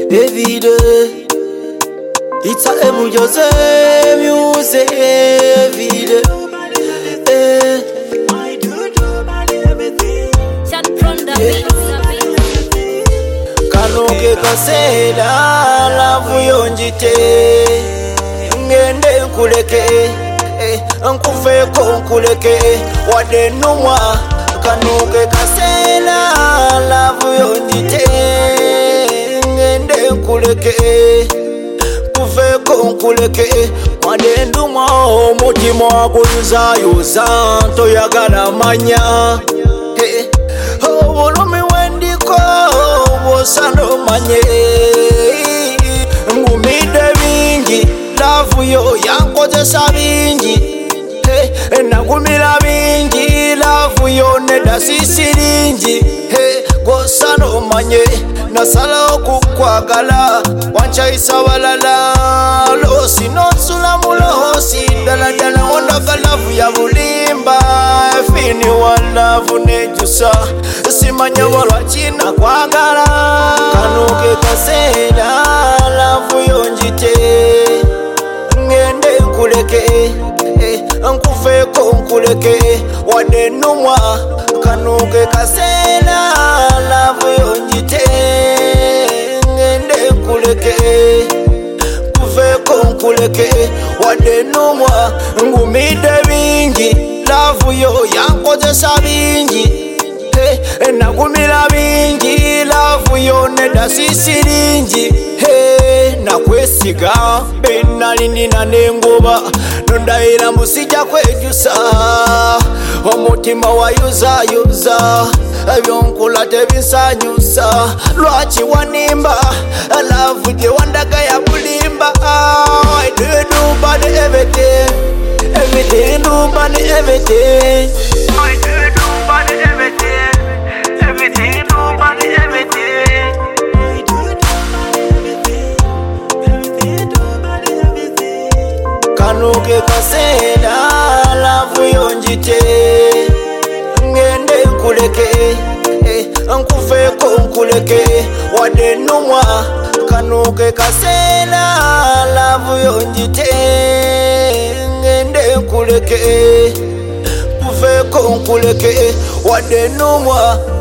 every day. It's a Jose music every day. Kanoke kasela lavu yonjite ngende nkuleke nkufeko nkuleke wadde nnumwa. Kanoke kasela lavu yonjite ngende nkuleke nkufeko nkuleke wadde nnumwa. Omutima guyuzayuza toyagala manya obulumi wendiko bwosano manye. Ngumide bingi lavu yo yankozesa bingi nagumira bingi lavu yo nedda sisiringi gwosano manye. Nasalawo kukwagala wankyayisa balala loosi nonsula muloosi ddala ddala wondaga lavu ya bulimba fini wa lavu nejusa simanya walwaki nakwagala. Kanoke kaseera lavu yonjite ngende nkuleke nkufeeko nkuleke wadde nnumwa. Kanoke kaseera lavu yonjite ngende nkuleke nkufeeko nkuleke wadde nnumwa. Ngumide bingi lavu yo yankozesa bingi nagumira bingi lavu yo nedda sisiringi. Nakwesiga benali nina nengoba nondayira musijja kwejusa. Omutima wayuzayuza ebyonkola tebinsanyusa. Lwaki wanimba lavu gye wandaga ya bulimba. I do bad everything, everything do bad everything. I do bad everything, everything do bad everything. I do bad everything. Kanoke kaseera lavu yonjite ngende nkuleke nkufeeko nkuleke wadde nnumwa. Kanoke kaseera lavu yonjite ngende nkuleke nkufeeko nkuleke wadde nnumwa.